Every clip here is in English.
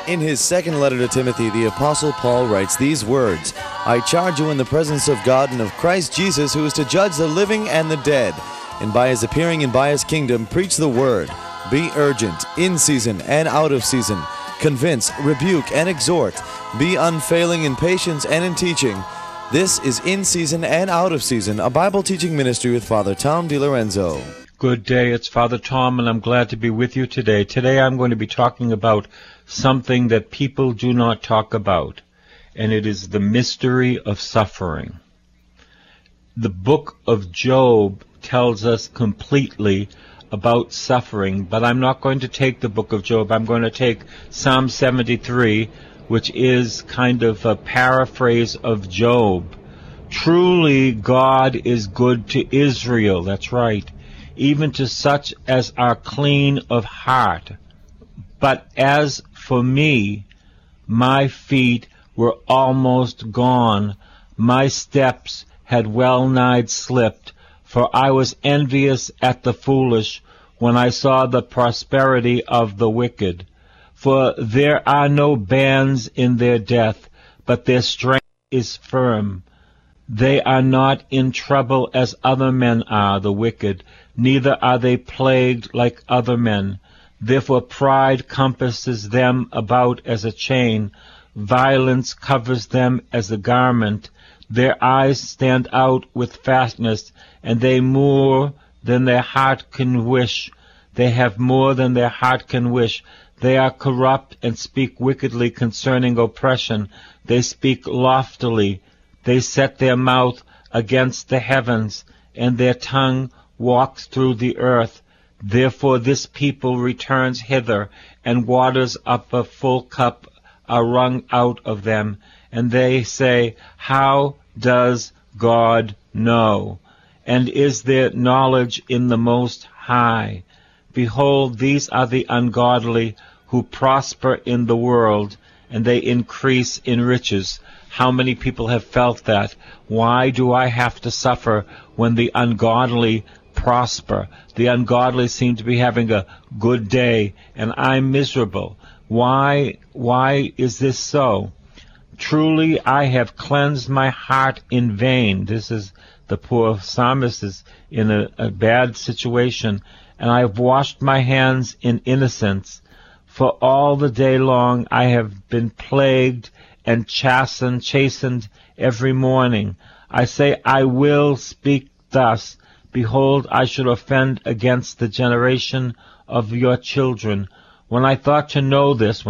In his second letter to Timothy, the Apostle Paul writes these words, "I charge you in the presence of God and of Christ Jesus, who is to judge the living and the dead, and by his appearing and by his kingdom, preach the word. Be urgent, in season and out of season. Convince, rebuke, and exhort. Be unfailing in patience and in teaching." This is In Season and Out of Season, a Bible teaching ministry with Father Tom DiLorenzo. Good day, it's Father Tom, and I'm glad to be with you today. Today I'm going to be talking about something that people do not talk about, and it is the mystery of suffering. The book of Job tells us completely about suffering, but I'm not going to take the book of Job. I'm going to take Psalm 73, which is kind of a paraphrase of Job. Truly, God is good to Israel, that's right, even to such as are clean of heart. But as for me, my feet were almost gone, my steps had well nigh slipped, for I was envious at the foolish when I saw the prosperity of the wicked. For there are no bands in their death, but their strength is firm. They are not in trouble as other men are, the wicked, neither are they plagued like other men. Therefore pride compasses them about as a chain, violence covers them as a garment. Their eyes stand out with fastness, and they more than their heart can wish. They have more than their heart can wish. They are corrupt and speak wickedly concerning oppression. They speak loftily. They set their mouth against the heavens, and their tongue walks through the earth. Therefore this people returns hither, and waters of a full cup are wrung out of them. And they say, How does God know? And is there knowledge in the Most High? Behold, these are the ungodly who prosper in the world, and they increase in riches. How many people have felt that? Why do I have to suffer when the ungodly prosper? The ungodly seem to be having a good day, and I'm miserable. Why is this so? Truly I have cleansed my heart in vain. This is the poor psalmist is in a bad situation. And I have washed my hands in innocence. For all the day long I have been plagued and chastened every morning. I say, I will speak thus. Behold, I should offend against the generation of your children. When I thought to know this,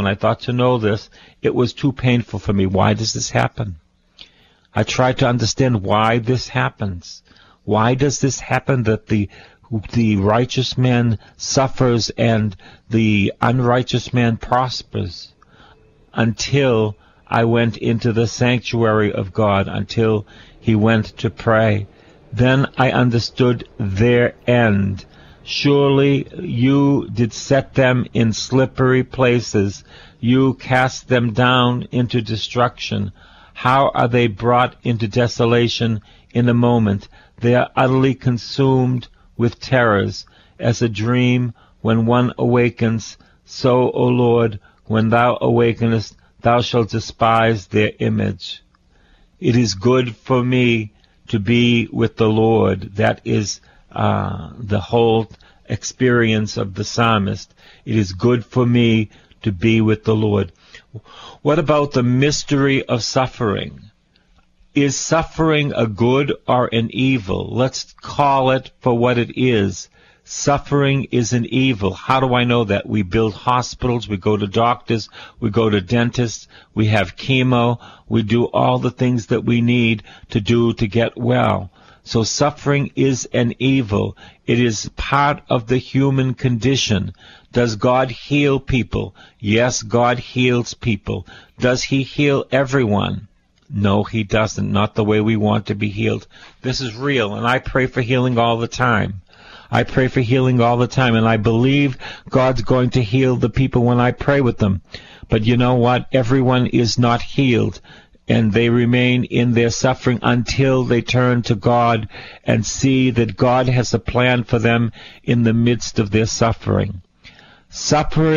it was too painful for me. Why does this happen? I tried to understand why this happens. Why does this happen that the righteous man suffers and the unrighteous man prospers? Until I went into the sanctuary of God, until he went to pray. Then I understood their end. Surely you did set them in slippery places. You cast them down into destruction. How are they brought into desolation in a moment? They are utterly consumed with terrors, as a dream when one awakens. So, O Lord, when thou awakenest, thou shalt despise their image. It is good for me to be with the Lord. That is the whole experience of the psalmist. It is good for me to be with the Lord. What about the mystery of suffering? Is suffering a good or an evil? Let's call it for what it is. Suffering is an evil. How do I know that? We build hospitals, we go to doctors, we go to dentists, we have chemo, we do all the things that we need to do to get well. So suffering is an evil. It is part of the human condition. Does God heal people? Yes, God heals people. Does he heal everyone? No, he doesn't. Not the way we want to be healed. This is real, and I pray for healing all the time. I pray for healing all the time, and I believe God's going to heal the people when I pray with them. But you know what? Everyone is not healed, and they remain in their suffering until they turn to God and see that God has a plan for them in the midst of their suffering. Suffering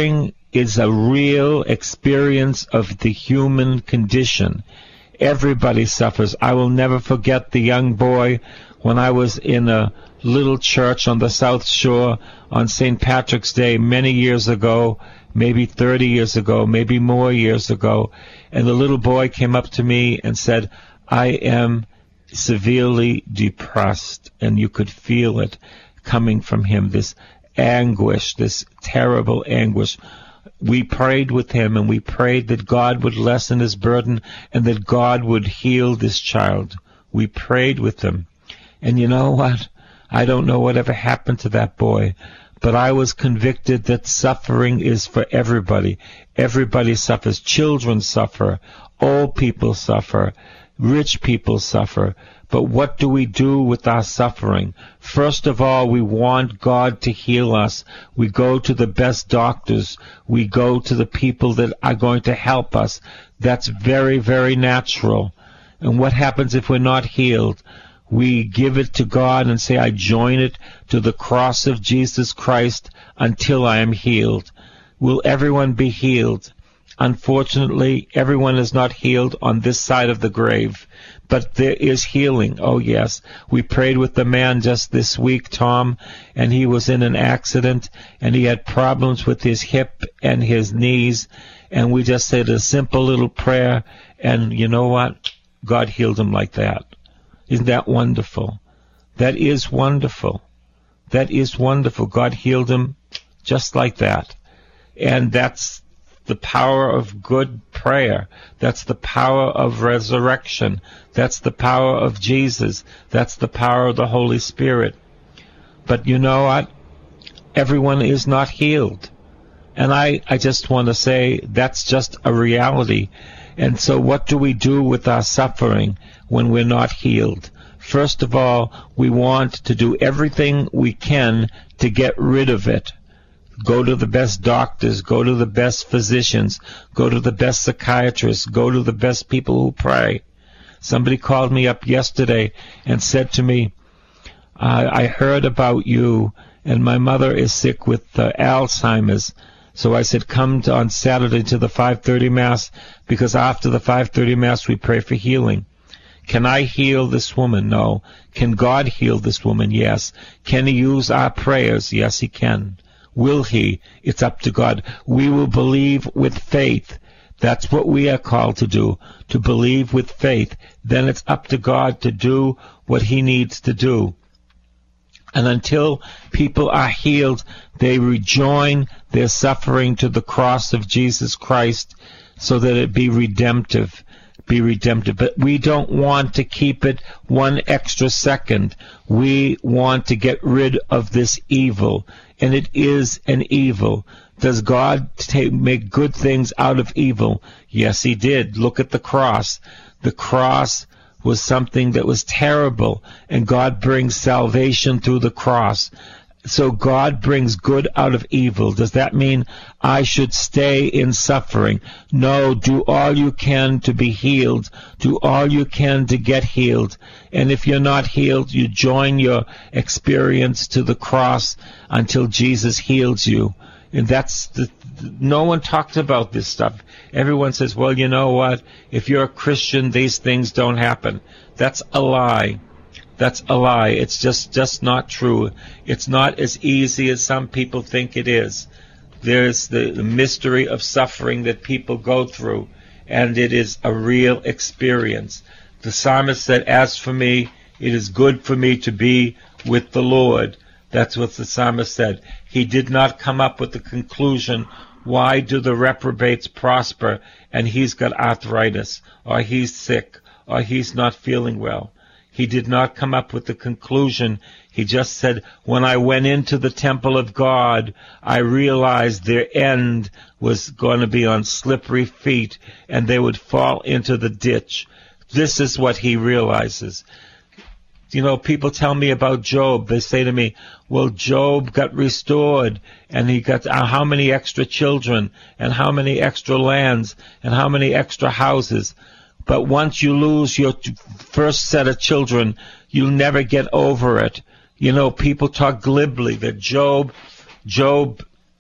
is a real experience of the human condition. Everybody suffers. I will never forget the young boy when I was in a little church on the South Shore on St. Patrick's Day many years ago, maybe 30 years ago, maybe more years ago, and the little boy came up to me and said, I am severely depressed, and you could feel it coming from him, this anguish, this terrible anguish. We prayed with him, and we prayed that God would lessen his burden and that God would heal this child. We prayed with him. And you know what? I don't know whatever happened to that boy, but I was convicted that suffering is for everybody. Everybody suffers. Children suffer. Old people suffer. Rich people suffer. But what do we do with our suffering? First of all, we want God to heal us. We go to the best doctors. We go to the people that are going to help us. That's very, very natural. And what happens if we're not healed? We give it to God and say, I join it to the cross of Jesus Christ until I am healed. Will everyone be healed? Unfortunately, everyone is not healed on this side of the grave, but there is healing. Oh, yes. We prayed with the man just this week, Tom, and he was in an accident, and he had problems with his hip and his knees, and we just said a simple little prayer, and you know what? God healed him like that. Isn't that wonderful? That is wonderful. That is wonderful. God healed him just like that. And that's the power of good prayer. That's the power of resurrection. That's the power of Jesus. That's the power of the Holy Spirit. But you know what? Everyone is not healed. And I just want to say that's just a reality. And so what do we do with our suffering when we're not healed? First of all, we want to do everything we can to get rid of it. Go to the best doctors, go to the best physicians, go to the best psychiatrists, go to the best people who pray. Somebody called me up yesterday and said to me, I heard about you, and my mother is sick with Alzheimer's. So I said, come on Saturday to the 5:30 Mass, because after the 5:30 Mass we pray for healing. Can I heal this woman? No. Can God heal this woman? Yes. Can He use our prayers? Yes, He can. Will He? It's up to God. We will believe with faith. That's what we are called to do, to believe with faith. Then it's up to God to do what He needs to do. And until people are healed, they rejoin their suffering to the cross of Jesus Christ so that it be redemptive. But we don't want to keep it one extra second. We want to get rid of this evil, and it is an evil. Does God make good things out of evil? Yes, He did. Look at the cross. The cross was something that was terrible, and God brings salvation through the cross. So God brings good out of evil. Does that mean I should stay in suffering? No, do all you can to be healed. Do all you can to get healed. And if you're not healed, you join your experience to the cross until Jesus heals you. And no one talks about this stuff. Everyone says, well, you know what? If you're a Christian, these things don't happen. That's a lie. That's a lie. It's just not true. It's not as easy as some people think it is. There's the mystery of suffering that people go through, and it is a real experience. The psalmist said, as for me, it is good for me to be with the Lord. That's what the psalmist said. He did not come up with the conclusion, why do the reprobates prosper and he's got arthritis, or he's sick, or he's not feeling well. He did not come up with the conclusion. He just said, when I went into the temple of God, I realized their end was going to be on slippery feet and they would fall into the ditch. This is what he realizes. You know, people tell me about Job. They say to me, well, Job got restored, and he got how many extra children, and how many extra lands, and how many extra houses. But once you lose your first set of children, you'll never get over it. You know, people talk glibly that Job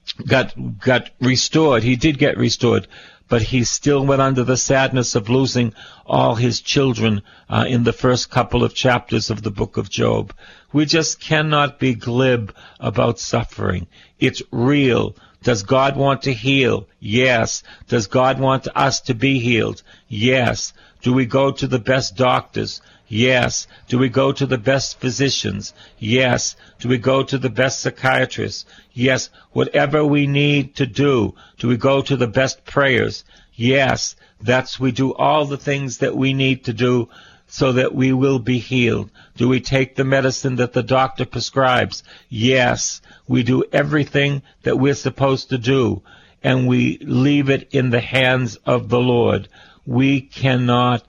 got restored. He did get restored, but he still went under the sadness of losing all his children in the first couple of chapters of the book of Job. We just cannot be glib about suffering. It's real. Does God want to heal? Yes. Does God want us to be healed? Yes. Do we go to the best doctors? Yes. Do we go to the best physicians? Yes. Do we go to the best psychiatrists? Yes. Whatever we need to do we go to the best prayers? Yes. We do all the things that we need to do so that we will be healed. Do we take the medicine that the doctor prescribes? Yes. We do everything that we're supposed to do, and we leave it in the hands of the Lord. We cannot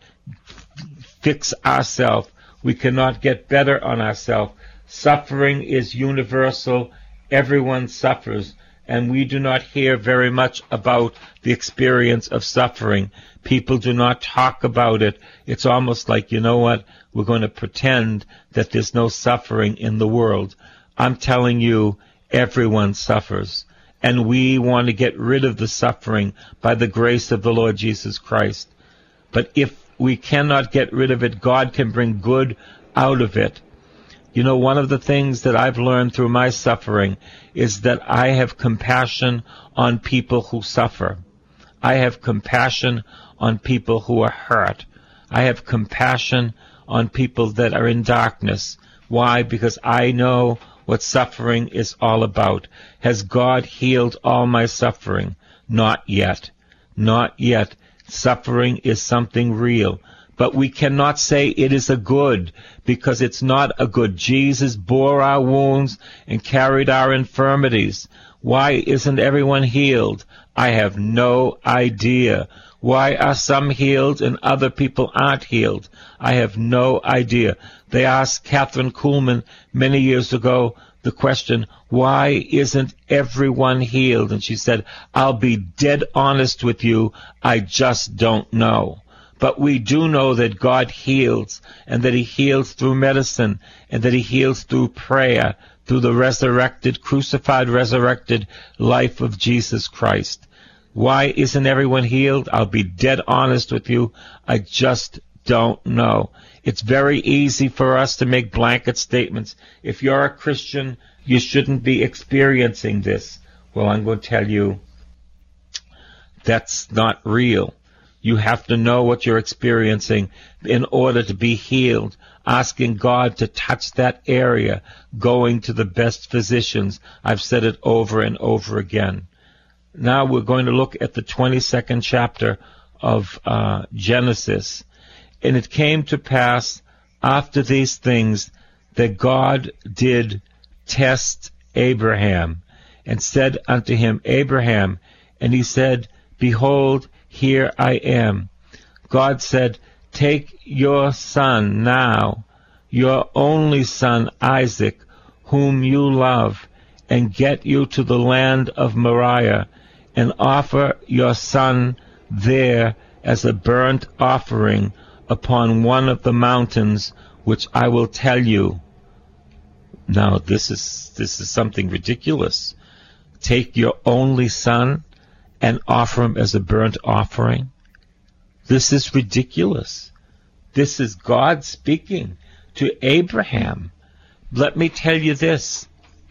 fix ourselves. We cannot get better on ourselves. Suffering is universal. Everyone suffers, and we do not hear very much about the experience of suffering. People do not talk about it. It's almost like, you know what, we're going to pretend that there's no suffering in the world. I'm telling you, everyone suffers, and we want to get rid of the suffering by the grace of the Lord Jesus Christ. But if we cannot get rid of it, God can bring good out of it. You know, one of the things that I've learned through my suffering is that I have compassion on people who suffer. I have compassion on people who are hurt. I have compassion on people that are in darkness. Why? Because I know what suffering is all about. Has God healed all my suffering? Not yet. Not yet. Suffering is something real. But we cannot say it is a good, because it's not a good. Jesus bore our wounds and carried our infirmities. Why isn't everyone healed? I have no idea. Why are some healed and other people aren't healed? I have no idea. They asked Catherine Kuhlman many years ago the question, why isn't everyone healed? And she said, I'll be dead honest with you, I just don't know. But we do know that God heals, and that He heals through medicine, and that He heals through prayer, through the resurrected, crucified, resurrected life of Jesus Christ. Why isn't everyone healed? I'll be dead honest with you, I just don't know. It's very easy for us to make blanket statements. If you're a Christian, you shouldn't be experiencing this. Well, I'm going to tell you, that's not real. You have to know what you're experiencing in order to be healed, asking God to touch that area, going to the best physicians. I've said it over and over again. Now we're going to look at the 22nd chapter of Genesis. And it came to pass after these things that God did test Abraham, and said unto him, Abraham, and he said, Behold, here I am. God said, Take your son now, your only son Isaac, whom you love, and get you to the land of Moriah, and offer your son there as a burnt offering upon one of the mountains which I will tell you. Now this is something ridiculous. Take your only son and offer him as a burnt offering. This is ridiculous. This is God speaking to Abraham. Let me tell you this.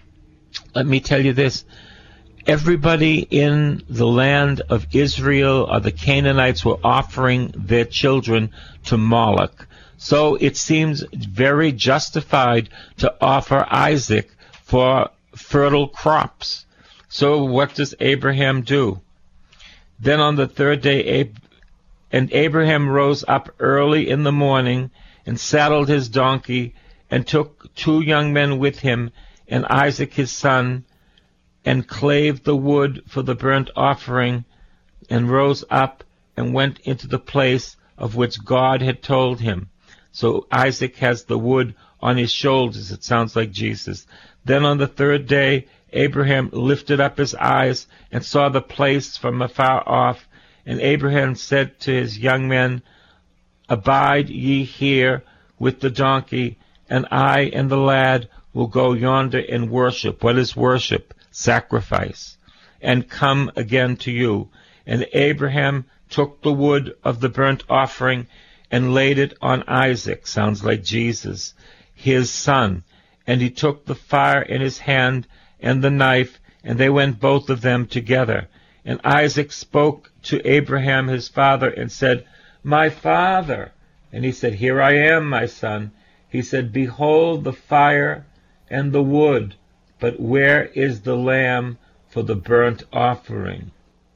Everybody in the land of Israel, or the Canaanites, were offering their children to Moloch. So it seems very justified to offer Isaac for fertile crops. So what does Abraham do? Then on the third day, and Abraham rose up early in the morning, and saddled his donkey, and took 2 young men with him, and Isaac his son, and clave the wood for the burnt offering, and rose up, and went into the place of which God had told him. So Isaac has the wood on his shoulders. It sounds like Jesus. Then on the third day, Abraham lifted up his eyes and saw the place from afar off. And Abraham said to his young men, Abide ye here with the donkey, and I and the lad will go yonder and worship. What is worship? Sacrifice. and come again to you. And Abraham took the wood of the burnt offering and laid it on Isaac," sounds like Jesus, "his son. And he took the fire in his hand and the knife, and they went both of them together. And Isaac spoke to Abraham his father and said, 'My father.' And he said, 'Here I am, my son.' He said, 'Behold the fire and the wood, but where is the lamb for the burnt offering?'"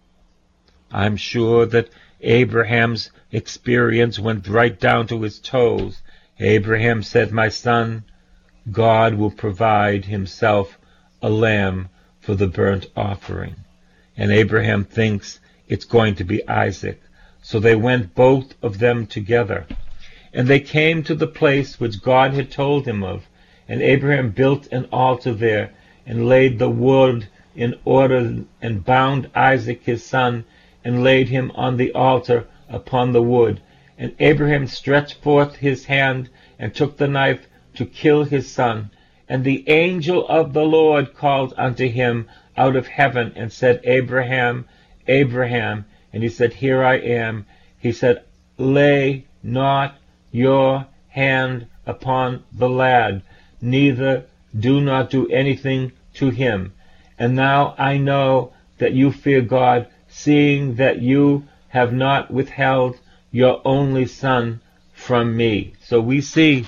I'm sure that Abraham's experience went right down to his toes. Abraham said, "My son, God will provide himself a lamb for the burnt offering." And Abraham thinks it's going to be Isaac. So they went both of them together. And they came to the place which God had told him of. And Abraham built an altar there, and laid the wood in order, and bound Isaac his son, and laid him on the altar upon the wood. And Abraham stretched forth his hand, and took the knife to kill his son. And the angel of the Lord called unto him out of heaven, and said, "Abraham, Abraham." And he said, "Here I am." He said, "Lay not your hand upon the lad, neither do not do anything to him. And now I know that you fear God, seeing that you have not withheld your only son from me." So we see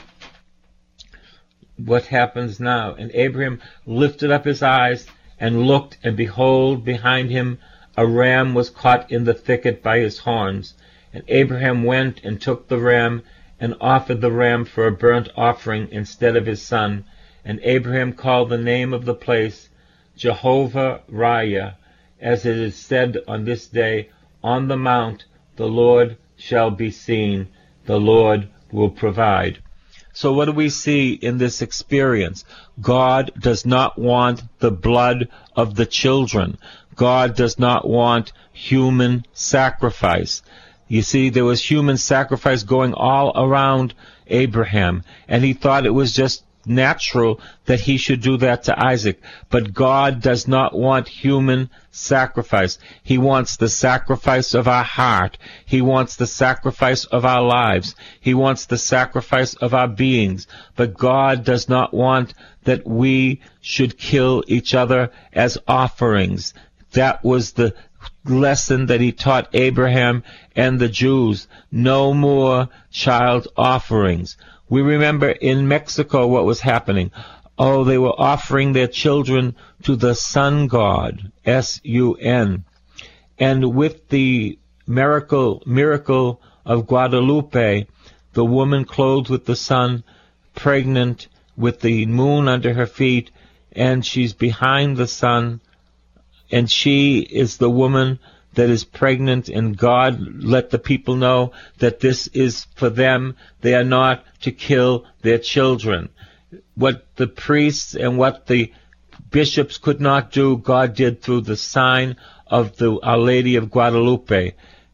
what happens now. And Abraham lifted up his eyes and looked, and behold, behind him a ram was caught in the thicket by his horns. And Abraham went and took the ram, and offered the ram for a burnt offering instead of his son. And Abraham called the name of the place Jehovah-Jireh, as it is said on this day, "On the mount the Lord shall be seen, the Lord will provide." So what do we see in this experience? God does not want the blood of the children. God does not want human sacrifice. You see, there was human sacrifice going all around Abraham, and he thought it was just natural that he should do that to Isaac. But God does not want human sacrifice. He wants the sacrifice of our heart. He wants the sacrifice of our lives. He wants the sacrifice of our beings. But God does not want that we should kill each other as offerings. That was the lesson that he taught Abraham and the Jews. No more child offerings. We remember in Mexico what was happening. Oh, they were offering their children to the sun god, S-U-N. And with the miracle of Guadalupe, the woman clothed with the sun, pregnant, with the moon under her feet, and she's behind the sun, and she is the woman that is pregnant, and God let the people know that this is for them. They are not to kill their children. What the priests and what the bishops could not do, God did through the sign of the Our Lady of Guadalupe.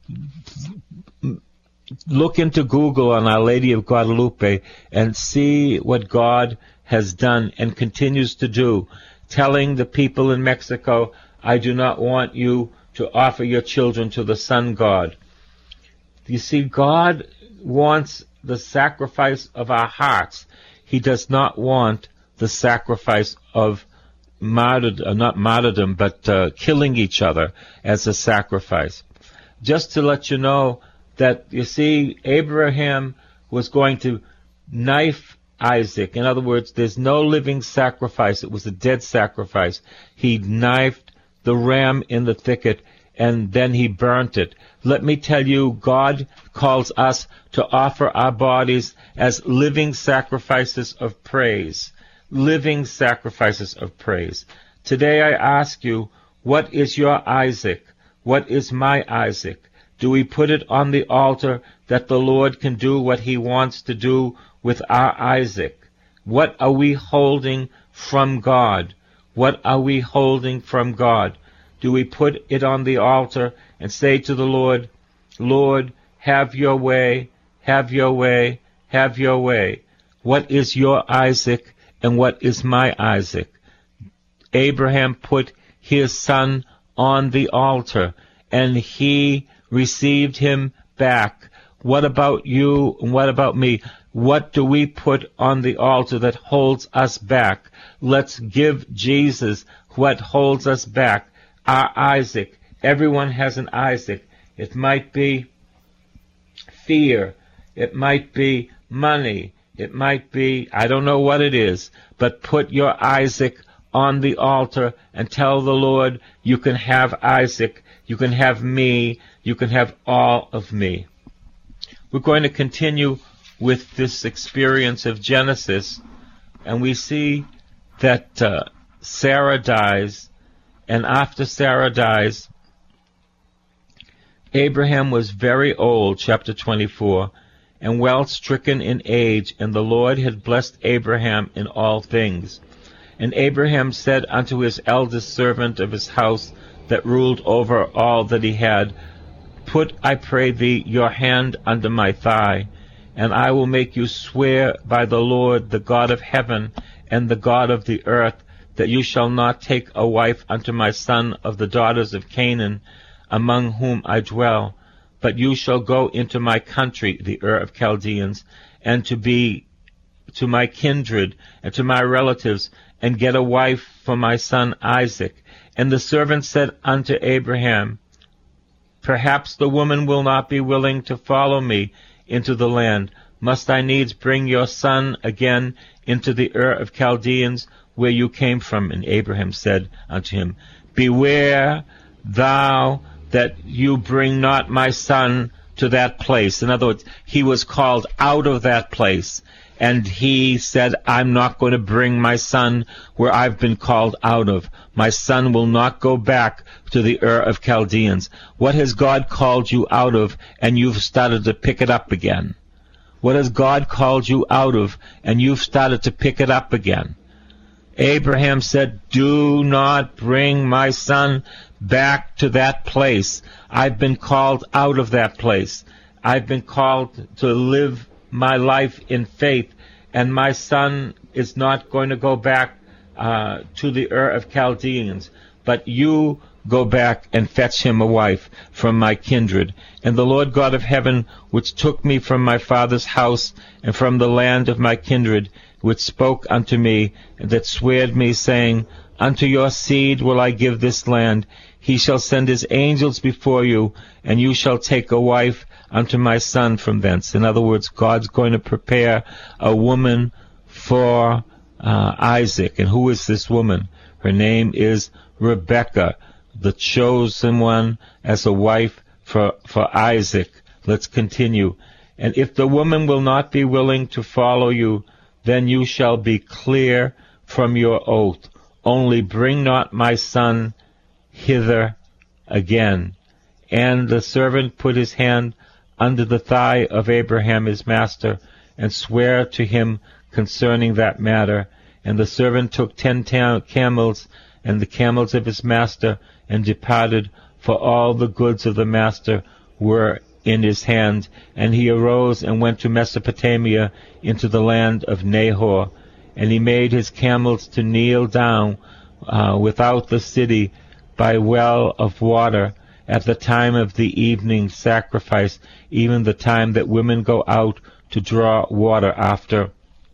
Look into Google on Our Lady of Guadalupe and see what God has done and continues to do, telling the people in Mexico, "I do not want you to offer your children to the sun god." You see, God wants the sacrifice of our hearts. He does not want the sacrifice of not martyrdom, but killing each other as a sacrifice. Just to let you know that, you see, Abraham was going to knife Isaac. In other words, there's no living sacrifice. It was a dead sacrifice. He knifed the ram in the thicket, and then he burnt it. Let me tell you, God calls us to offer our bodies as living sacrifices of praise. Living sacrifices of praise. Today I ask you, what is your Isaac? What is my Isaac? Do we put it on the altar that the Lord can do what he wants to do with our Isaac? What are we holding from God? What are we holding from God? Do we put it on the altar and say to the Lord, "Lord, have your way, have your way, have your way"? What is your Isaac and what is my Isaac? Abraham put his son on the altar, and he received him back. What about you and what about me? What do we put on the altar that holds us back? Let's give Jesus what holds us back, our Isaac. Everyone has an Isaac. It might be fear. It might be money. It might be, I don't know what it is, but put your Isaac on the altar and tell the Lord, you can have Isaac, you can have me, you can have all of me. We're going to continue with this experience of Genesis, and we see that Sarah dies, and after Sarah dies, Abraham was very old, chapter 24, and well stricken in age, and the Lord had blessed Abraham in all things. And Abraham said unto his eldest servant of his house that ruled over all that he had, Put, I pray thee, your hand under my thigh, and I will make you swear by the Lord, the God of heaven and the God of the earth, that you shall not take a wife unto my son of the daughters of Canaan, among whom I dwell, but you shall go into my country, the Ur of Chaldeans, and to my kindred and to my relatives, and get a wife for my son Isaac. And the servant said unto Abraham, Perhaps the woman will not be willing to follow me into the land. Must I needs bring your son again into the Ur of Chaldeans, where you came from? And Abraham said unto him, Beware thou that you bring not my son to that place. In other words, he was called out of that place. And he said, I'm not going to bring my son where I've been called out of. My son will not go back to the Ur of Chaldeans. What has God called you out of, and you've started to pick it up again? What has God called you out of, and you've started to pick it up again? Abraham said, Do not bring my son back to that place. I've been called out of that place. I've been called to live my life in faith, and my son is not going to go back to the Ur of Chaldeans, but you go back and fetch him a wife from my kindred. And the Lord God of heaven, which took me from my father's house and from the land of my kindred, which spoke unto me, and that sweared me, saying, Unto your seed will I give this land. He shall send his angels before you, and you shall take a wife unto my son from thence. In other words, God's going to prepare a woman for Isaac. And who is this woman? Her name is Rebekah, the chosen one as a wife for Isaac. Let's continue. And if the woman will not be willing to follow you, then you shall be clear from your oath. Only bring not my son hither again. And the servant put his hand under the thigh of Abraham his master, and sware to him concerning that matter. And the servant took 10 camels, and the camels of his master, and departed, for all the goods of the master were in his hand. And he arose and went to Mesopotamia, into the land of Nahor. And he made his camels to kneel down without the city by well of water, at the time of the evening sacrifice, even the time that women go out to draw water after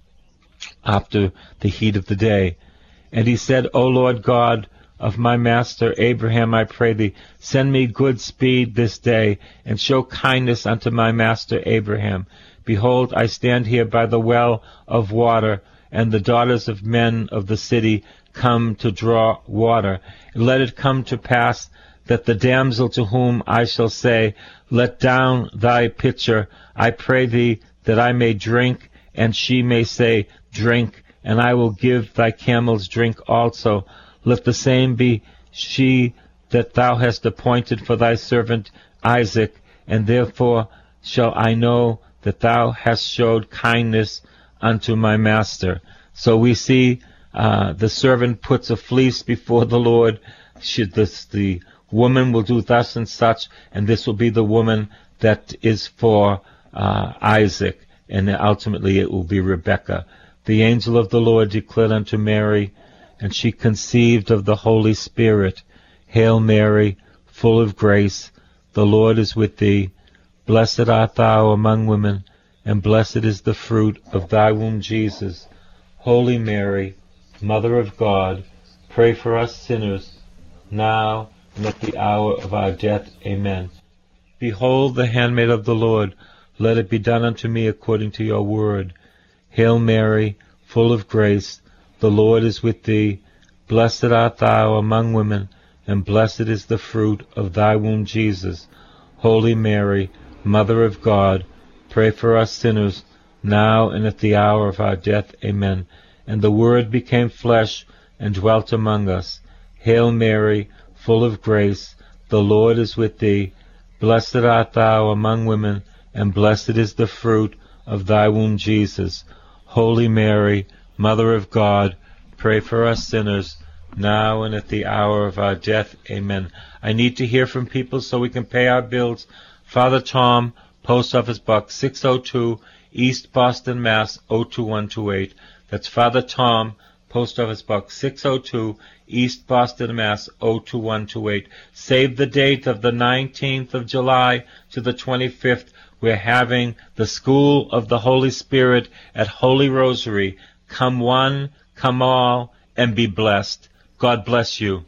the heat of the day. And he said, O Lord God of my master Abraham, I pray thee, send me good speed this day, and show kindness unto my master Abraham. Behold, I stand here by the well of water, and the daughters of men of the city come to draw water. And let it come to pass that the damsel to whom I shall say, Let down thy pitcher, I pray thee, that I may drink, and she may say, Drink, and I will give thy camels drink also. Let the same be she that thou hast appointed for thy servant Isaac, and therefore shall I know that thou hast showed kindness unto my master. So we see the servant puts a fleece before the Lord. The woman will do thus and such, and this will be the woman that is for Isaac, and ultimately it will be Rebekah. The angel of the Lord declared unto Mary, and she conceived of the Holy Spirit, Hail Mary, full of grace, the Lord is with thee. Blessed art thou among women, and blessed is the fruit of thy womb, Jesus. Holy Mary, Mother of God, pray for us sinners, now and at the hour of our death. Amen. Behold the handmaid of the Lord, let it be done unto me according to your word. Hail Mary, full of grace, the Lord is with thee. Blessed art thou among women, and blessed is the fruit of thy womb, Jesus. Holy Mary, Mother of God, pray for us sinners, now and at the hour of our death. Amen. And the Word became flesh and dwelt among us. Hail Mary, full of grace, the Lord is with thee. Blessed art thou among women, and blessed is the fruit of thy womb, Jesus. Holy Mary, Mother of God, pray for us sinners, now and at the hour of our death. Amen. I need to hear from people so we can pay our bills. Father Tom, Post Office Box 602, East Boston, Mass. 02128. That's Father Tom, Post Office Box 602, East Boston, Mass. 02128. Save the date of the 19th of July to the 25th. We're having the School of the Holy Spirit at Holy Rosary. Come one, come all, and be blessed. God bless you.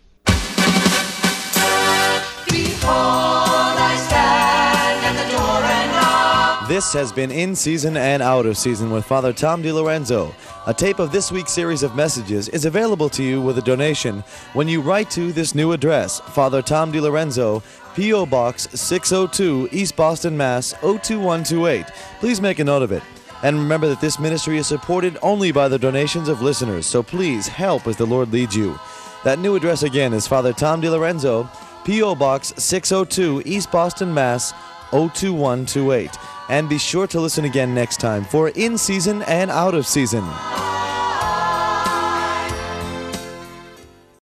Behold, I stand at the door and knock. This has been In Season and Out of Season with Father Tom DiLorenzo. A tape of this week's series of messages is available to you with a donation when you write to this new address, Father Tom DiLorenzo, P.O. Box 602, East Boston, Mass. 02128. Please make a note of it. And remember that this ministry is supported only by the donations of listeners, so please help as the Lord leads you. That new address again is Father Tom DiLorenzo, P.O. Box 602, East Boston, Mass. 02128. And be sure to listen again next time for In Season and Out of Season.